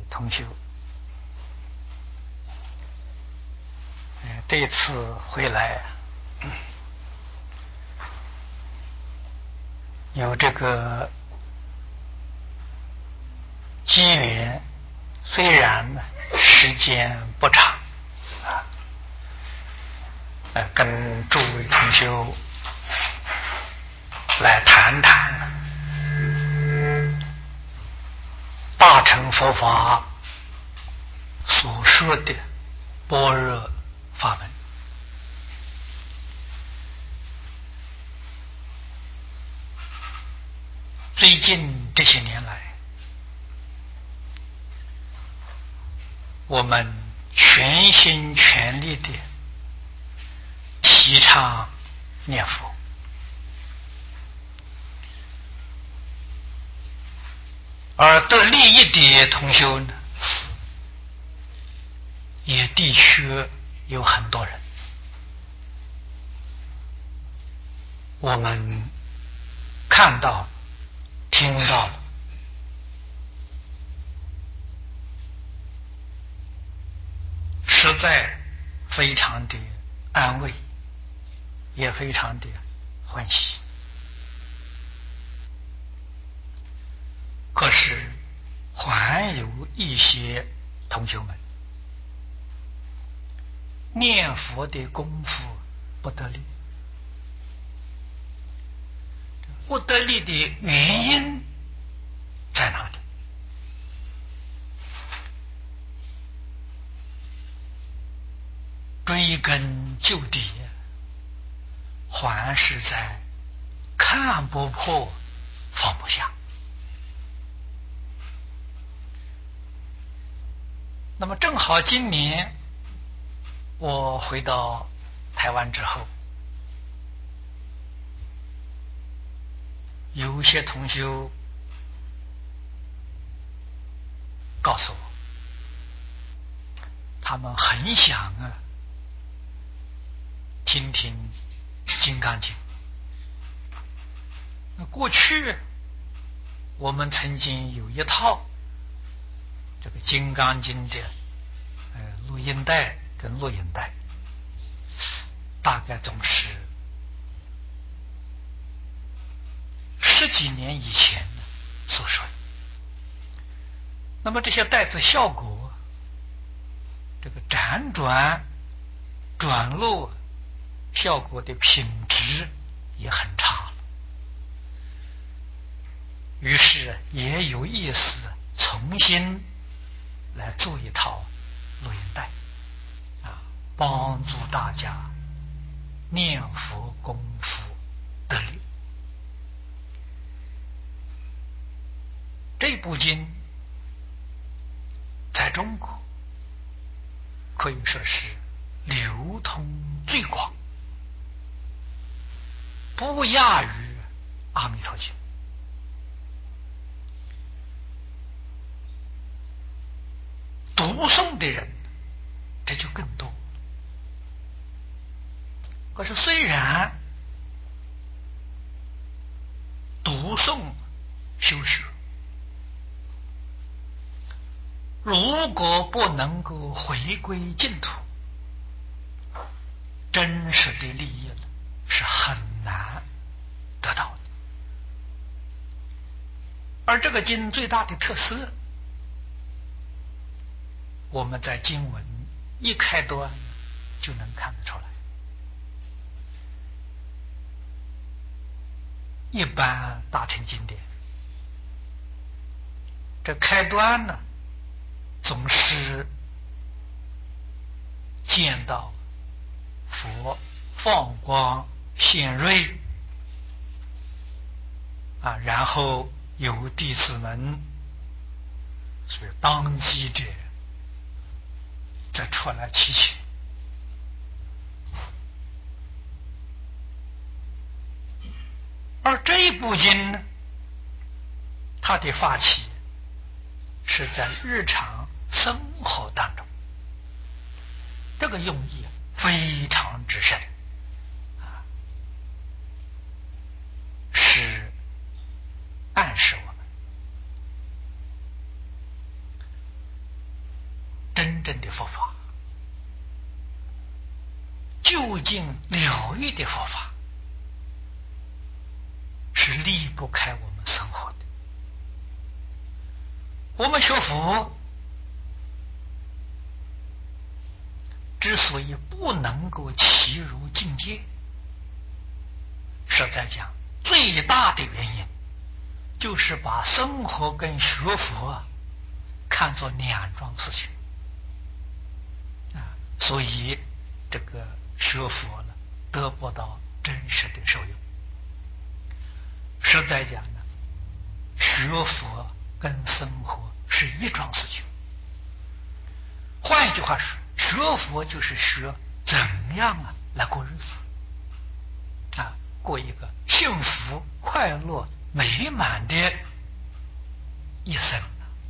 同修，这次回来有这个机缘，虽然时间不长跟诸位同修来谈谈大乘佛法所说的般若法门。最近这些年来，我们全心全力的提倡念佛，而得利益的同修呢，也的确有很多人。我们看到听到了，实在非常的安慰，也非常的欢喜。可是还有一些同学们念佛的功夫不得力，不得力的原因在哪里？追根究底，还是在看不破放不下。那么正好今年我回到台湾之后，有些同修告诉我，他们很想听听《金刚经》。过去我们曾经有一套这个《金刚经》的录音带跟录音带，大概总是10几年以前所说的。那么这些带子效果，这个辗转转录效果的品质也很差了，于是也有意思重新来做一套录音带帮助大家念佛功夫得力。这部经在中国可以说是流通最广，不亚于阿弥陀经。读诵的人这就更多。可是虽然读诵修学，如果不能够回归净土，真实的利益是很难得到的。而这个经最大的特色，我们在经文一开端就能看得出来。一般大乘经典这开端呢，总是见到佛放光显瑞然后有弟子们是当机者再出来提醒。而这一部经呢，它的发起是在日常生活当中，这个用意非常之深是暗示我们真正的佛法，究竟了义的佛法，是离不开我们生活的。我们学佛之所以不能够齐入境界，实在讲最大的原因就是把生活跟学佛看作两桩事情所以这个学佛呢得不到真实的受用。实在讲呢，学佛跟生活是一桩事情。换一句话说，学佛就是学怎样来过日子过一个幸福快乐美满的一生。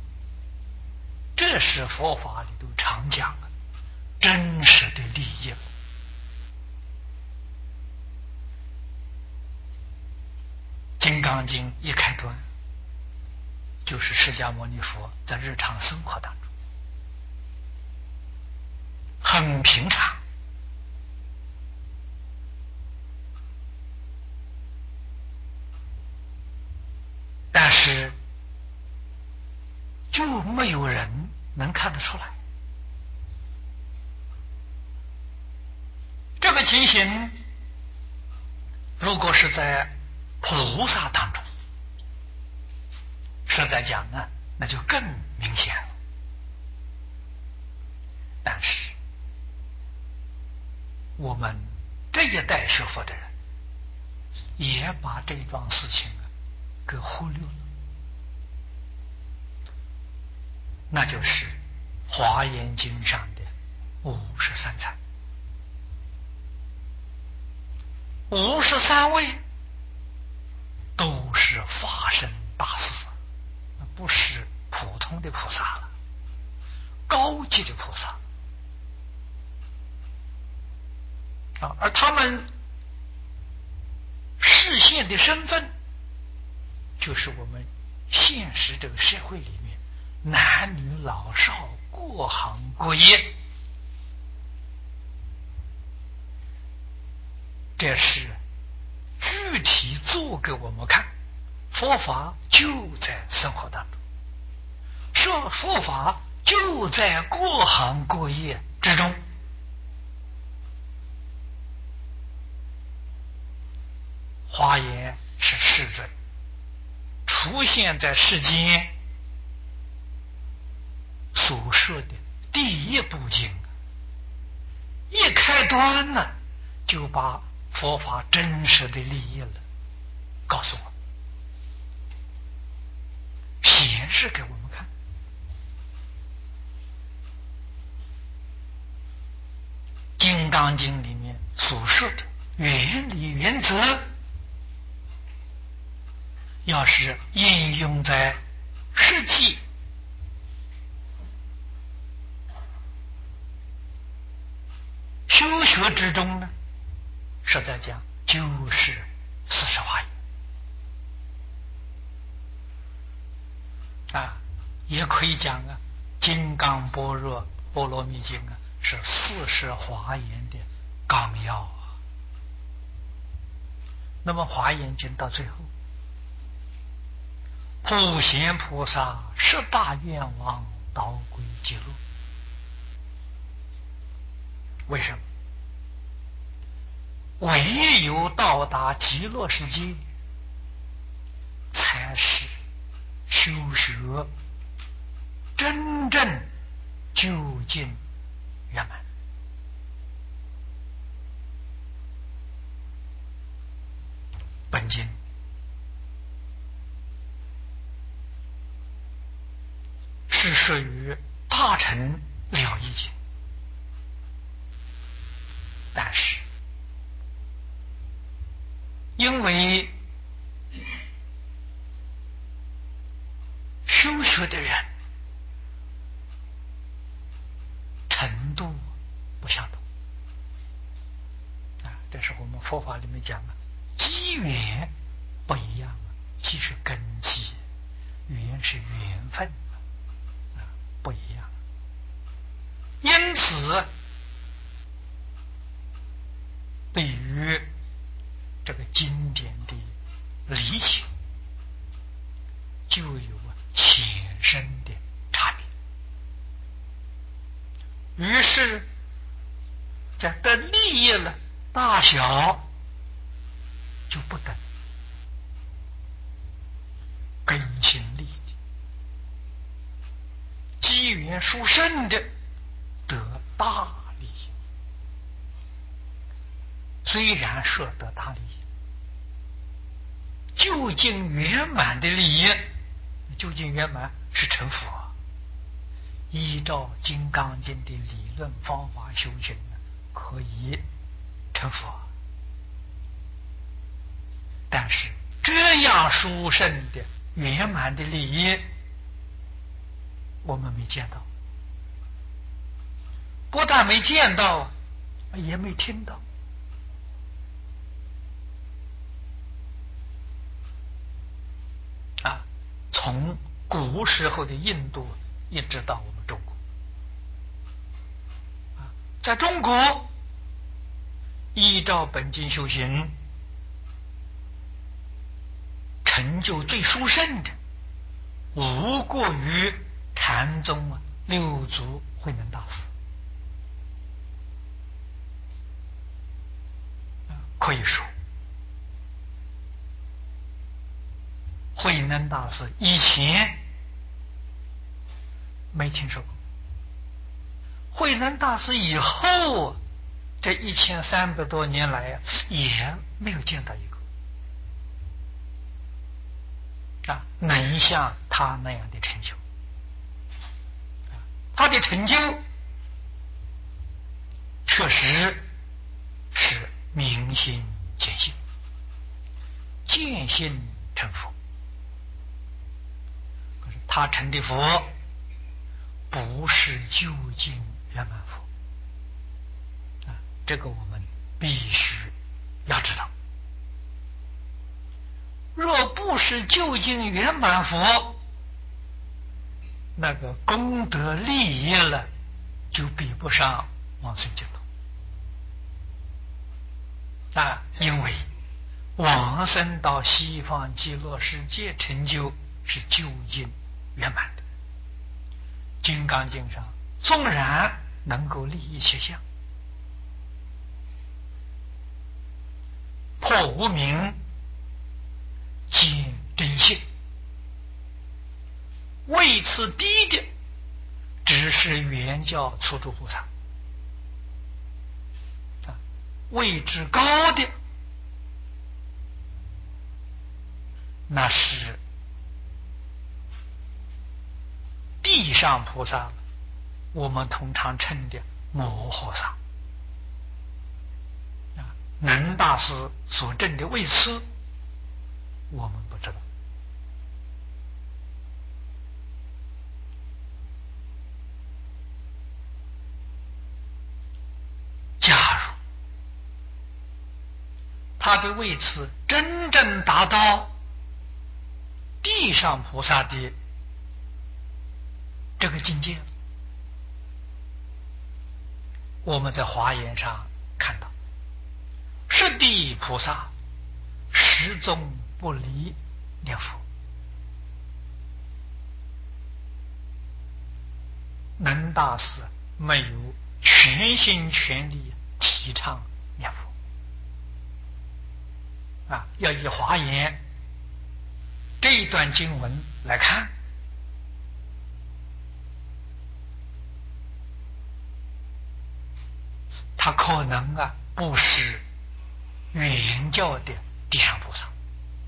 这是佛法里头常讲的真实的利益。金刚经一开端就是释迦牟尼佛在日常生活当中很平常，但是就没有人能看得出来。这个情形如果是在菩萨当中，实在讲呢，那就更明显了。但是我们这一代学佛的人也把这桩事情给忽略了，那就是《华严经》上的53参。53位都是法身大士，不是普通的菩萨了，高级的菩萨而他们示现的身份，就是我们现实这个社会里面男女老少各行各业，这是具体做给我们看，佛法就在生活当中，说佛法就在各行各业之中。华严是世尊出现在世间所说的第一部经，一开端呢就把佛法真实的利益了告诉我们，显示给我们看。金刚经里面所说的原理原则，要是应用在实际修学之中呢，实在讲就是四十华严也可以讲金刚般若波罗蜜经是40华严的纲要那么华严经到最后，普贤菩萨十大愿望导归极乐。为什么？唯有到达极乐世界，才是修学真正究竟圆满。本经是属于大乘了义经，但是因为修学的人程度不相同这是我们佛法里面讲机缘不一样机是根基，缘是缘分不一样点的理解，就有显生的差别。于是，在得利益了大小就不等，根性利的机缘殊胜的得大利益。虽然说得大利益，究竟圆满的利益，究竟圆满是成佛。依照《金刚经》的理论方法修行，可以成佛。但是这样殊胜的圆满的利益，我们没见到，不但没见到，也没听到。从古时候的印度一直到我们中国，在中国依照本经修行，成就最殊胜的，无过于禅宗六祖慧能大师。可以说，慧能大师以前没听说过，慧能大师以后这1300多年来也没有见到一个能像他那样的成就。他的成就确实是明心见性，见性成佛。可是他成的佛不是究竟圆满佛，这个我们必须要知道。若不是究竟圆满佛，那个功德利益了，就比不上往生净土。因为往生到西方极乐世界成就是究竟圆满的。金刚经上纵然能够利益切相，破无明，见真性，位次低的只是原教初住菩萨，位置高的那是地上菩萨，我们通常称的摩诃萨。能大师所证的位次我们不知道。假如他的位次真正达到地上菩萨的这个境界，我们在华严上看到，十地菩萨始终不离念佛。能大师没有全心全力提倡念佛要以华严这一段经文来看，他可能不是原教的地上菩萨。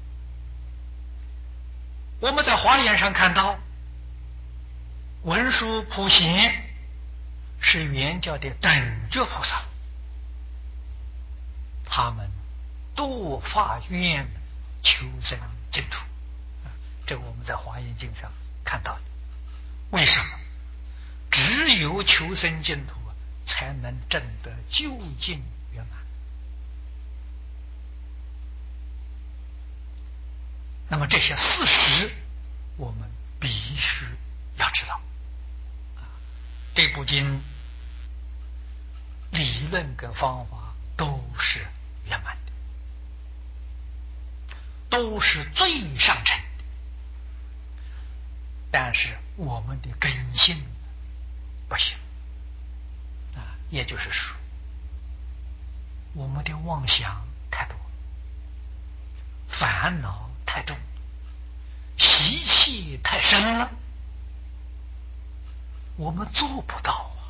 我们在华严上看到，文殊普贤是原教的等觉菩萨，他们都发愿求生净土，这个我们在华严经上看到的。为什么？只有求生净土才能证得究竟圆满。那么这些事实我们必须要知道。这部经理论跟方法都是圆满的。 都是最上乘的，但是我们的根性不行啊，也就是说，我们的妄想太多，烦恼太重，习气太深了，我们做不到啊。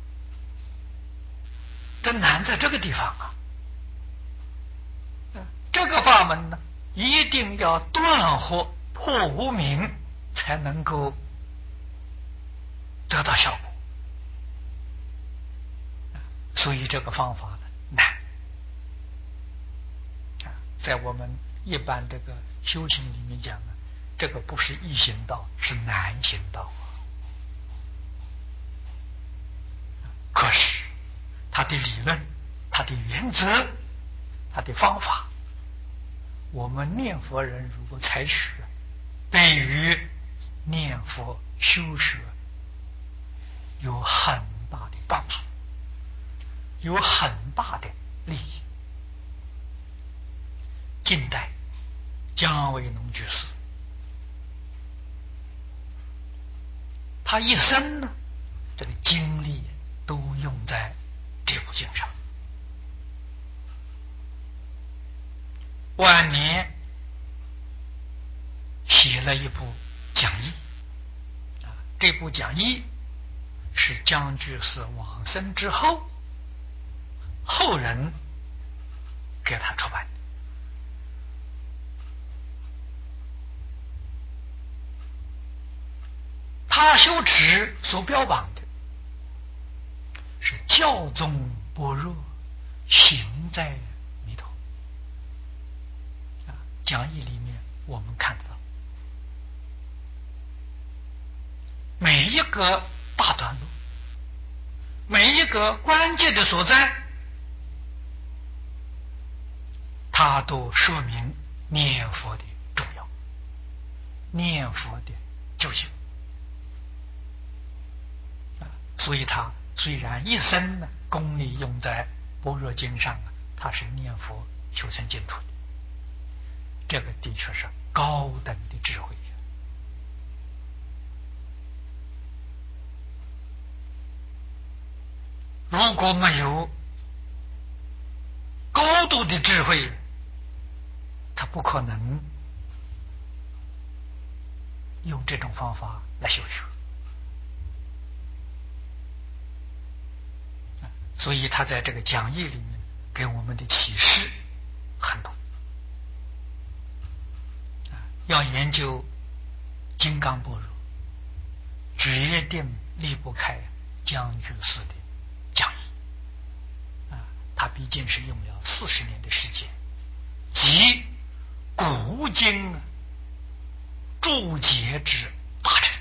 这难在这个地方啊。这个法门呢，一定要断惑破无明，才能够得到效果。所以这个方法呢难在我们一般这个修行里面讲呢，这个不是易行道，是难行道。可是它的理论、它的原则、它的方法，我们念佛人如果采取，对于念佛修学有很大的帮助，有很大的利益。近代姜维农居士，他一生呢，这个精力都用在这部经上。晚年写了一部讲义这部讲义是姜居士往生之后，后人给他出版的。他修持所标榜的是教宗般若，行在弥陀讲义里面我们看得到每一个大段落，每一个关键的所在，他都说明念佛的重要，念佛的究竟。所以他虽然一生呢功力用在般若经上他是念佛求生净土的，这个的确是高等的智慧。如果没有高度的智慧，他不可能用这种方法来修学。所以他在这个讲义里面给我们的启示很多要研究金刚般若，决定离不开姜居士的讲义他毕竟是用了40年的时间，集古今注解之大成。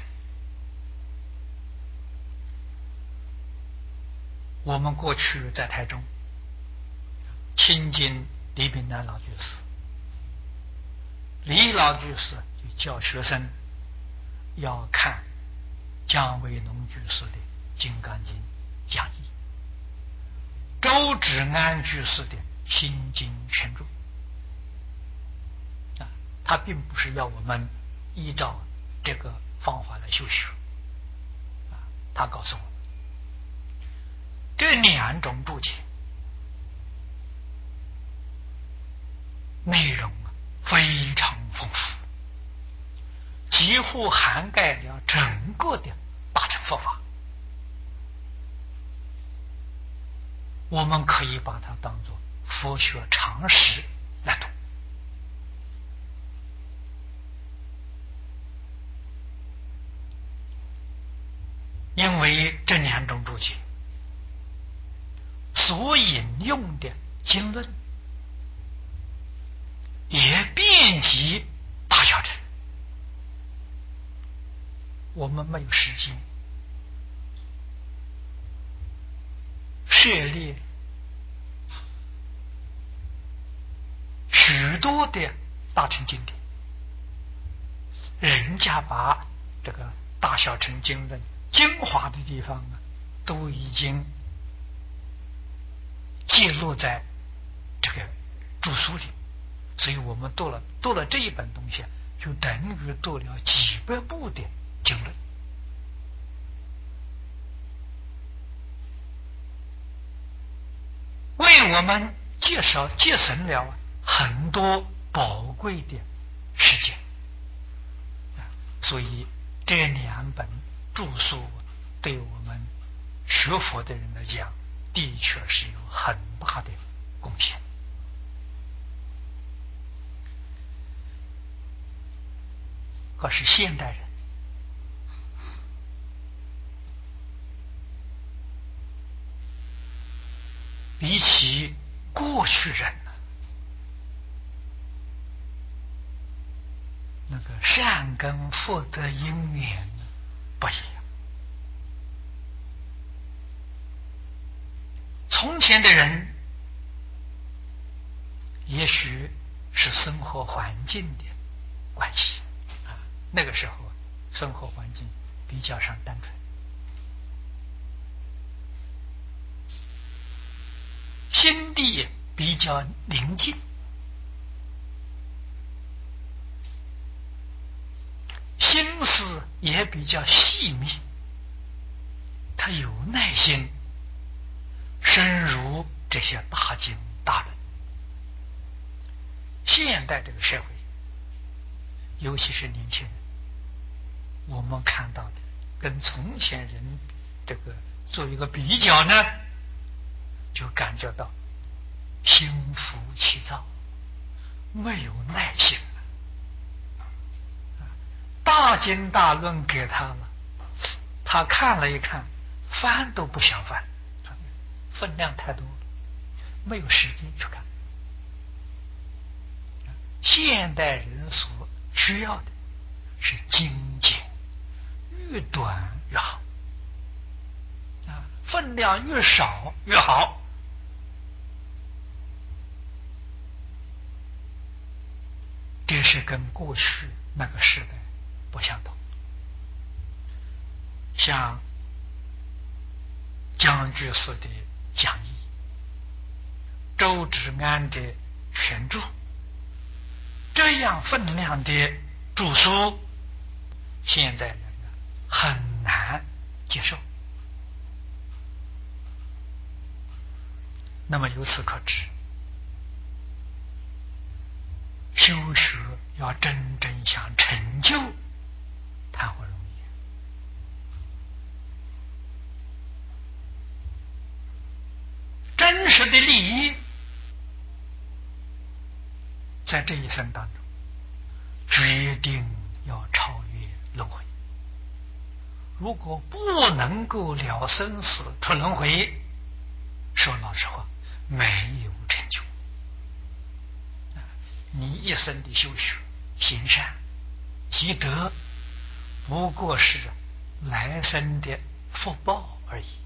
我们过去在台中亲近李炳南老居士，李老居士就教学生要看姜维农居士的《金刚经》讲义，周芷安居士的《心经全注》他并不是要我们依照这个方法来修学他告诉我们这2种注解内容非常丰富，几乎涵盖了整个的大乘佛法，我们可以把它当作佛学常识来读。因为这2种注解所引用的经论也遍及大小乘，我们没有时间涉猎许多的大乘经典，人家把这个大小乘经论精华的地方都已经记录在这个著书里， 所以我们读了这一本东西，就等于读了几百部的经论。为我们节省了很多宝贵的时间，所以这两本著书对我们学佛的人来讲，的确是有很大的贡献。可是现代人比起过去人呢，那个善根福德因缘不一样。从前的人也许是生活环境的关系啊，那个时候生活环境比较上单纯，心地比较宁静，心思也比较细密，他有耐心深入这些大经大论。现代这个社会，尤其是年轻人，我们看到的跟从前人这个做一个比较呢，就感觉到心浮气躁，没有耐心了。大经大论给他了，他看了一看，翻都不想翻，分量太多了，没有时间去看。现代人所需要的是精简，越短越好，分量越少越好。这是跟过去那个时代不相同。像江居士的讲义，周芷安的全注，这样分量的著书，现在人很难接受。那么由此可知，修学要真正想成就，谈何容易？真实的利益在这一生当中决定要超越轮回。如果不能够了生死出轮回，说老实话，没有成就。你一生的修学行善积德，不过是来生的福报而已。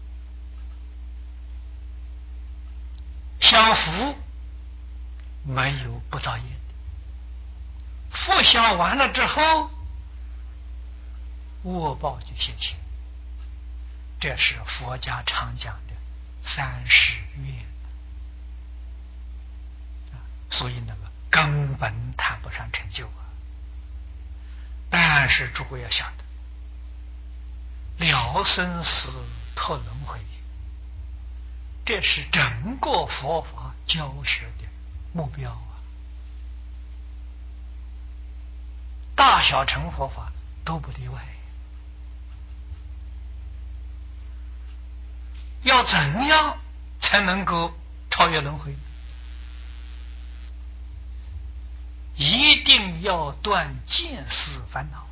享福没有不造业的，福享完了之后，恶报就现前。这是佛家常讲的30愿。所以那个根本谈不上成就啊。但是诸位要晓得，了生死脱轮回，这是整个佛法教学的目标啊。大小乘佛法都不例外。要怎样才能够超越轮回？一定要断见思烦恼。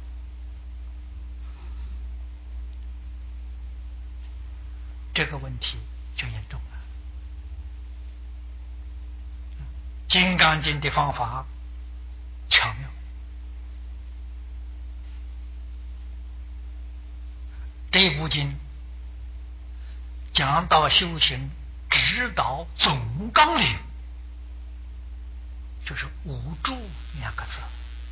这个问题就严重了。金刚经的方法巧妙，这部经讲到修行指导总纲领，就是无住2个字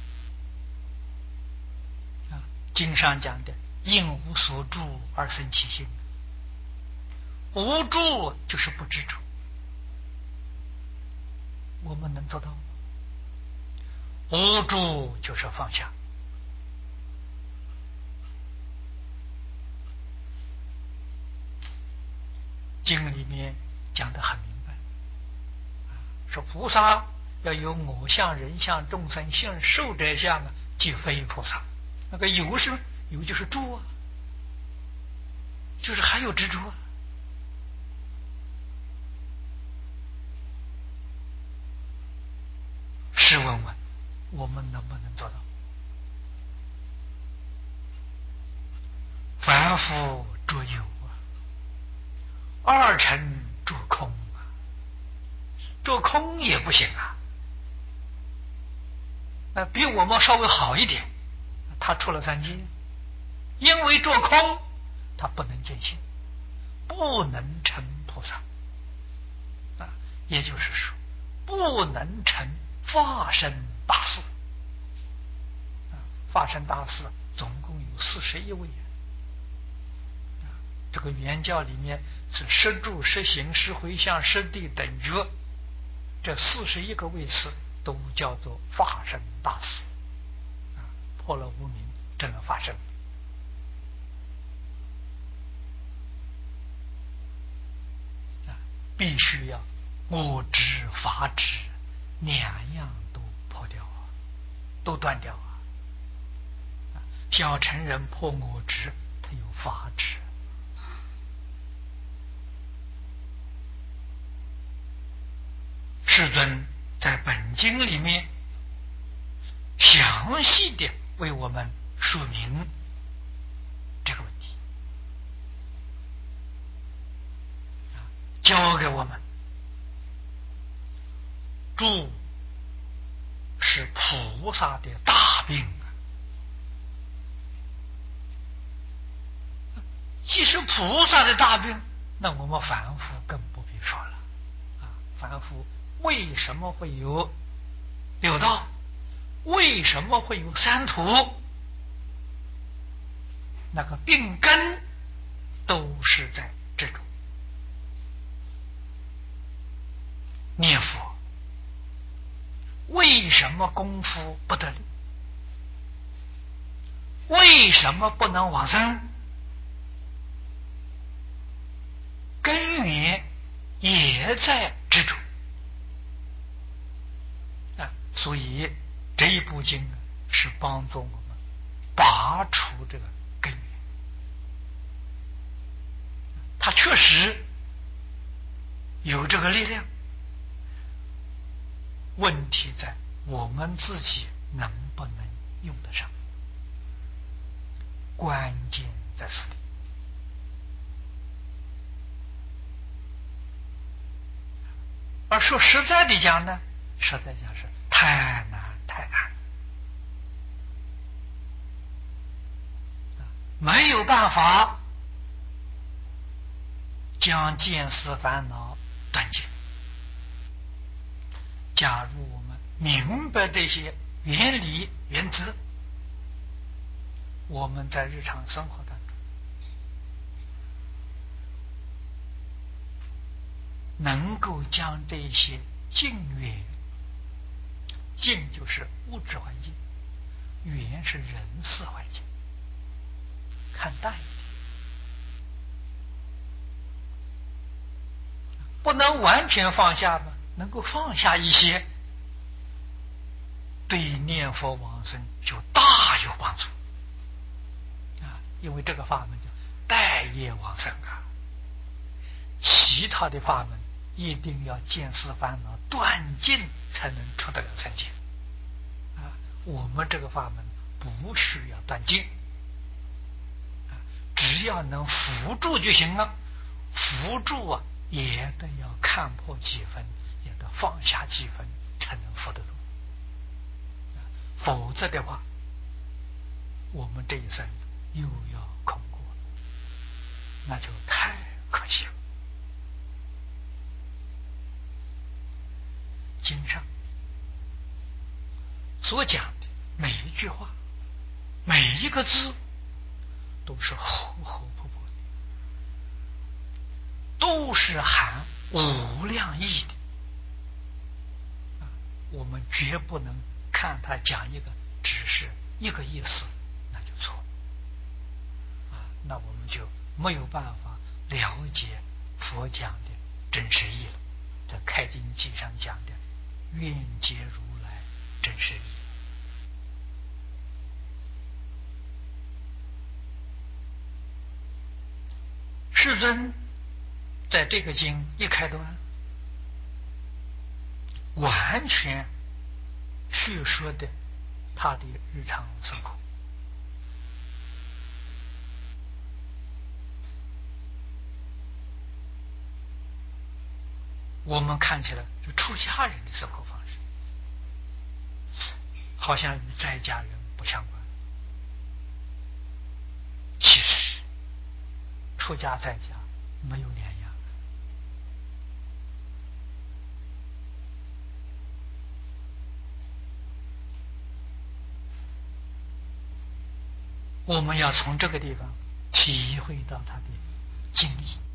啊。经上讲的应无所住而生其心，无住就是不执着。我们能做到吗？ 无助就是放下。经里面讲得很明白，说菩萨要有我相、人相、众生相、寿者相啊，即非菩萨。那个有是有就是住啊，就是还有执着啊。试问问，我们能不能做到？凡夫着有啊，二乘着空啊，着空也不行啊。那比我们稍微好一点，他出了三界，因为着空，他不能见性，不能成菩萨啊，也就是说，不能成法身大士。法身大士总共有41位。这个原教里面是十住、十行、十回向、十地等觉，这41个位次都叫做法身大士，破了无明，证了法身。必须要我执、法执两样都破掉啊，都断掉啊。小乘人破我执，他有法执。世尊在本经里面详细的为我们说明这个问题，教给我们住是菩萨的大病啊。既是菩萨的大病，那我们凡夫更不必说了啊！凡夫为什么会有六道？为什么会有三途？那个病根都是在这种念佛。为什么功夫不得力？为什么不能往生？根源也在执着啊！所以这一部经呢，是帮助我们拔除这个根源。它确实有这个力量，问题在我们自己能不能用得上，关键在此里。而说实在的讲呢，实在讲是太难太难，没有办法将见思烦恼断尽。假如我们明白这些原理原则，我们在日常生活当中能够将这些境缘，境就是物质环境，缘是人事环境，看淡一点，不能完全放下吗？能够放下一些，对念佛往生就大有帮助啊！因为这个法门叫带业往生啊，其他的法门一定要见思烦恼断尽才能出得了三界啊！我们这个法门不需要断尽啊，只要能扶助就行了。扶助啊，也得要看破几分，也得放下几分，才能扶得住。否则的话，我们这一生又要空过，那就太可惜了。经上所讲的每一句话，每一个字，都是厚厚薄薄的，都是含无量义的。我们绝不能看他讲一个只是一个意思，那就错那我们就没有办法了解佛讲的真实义了。这开经记上讲的愿解如来真实义。世尊在这个经一开端，完全叙说的他的日常生活。我们看起来就出家人的生活方式，好像与在家人不相关。其实出家在家没有两样。我们要从这个地方体会到他的经历。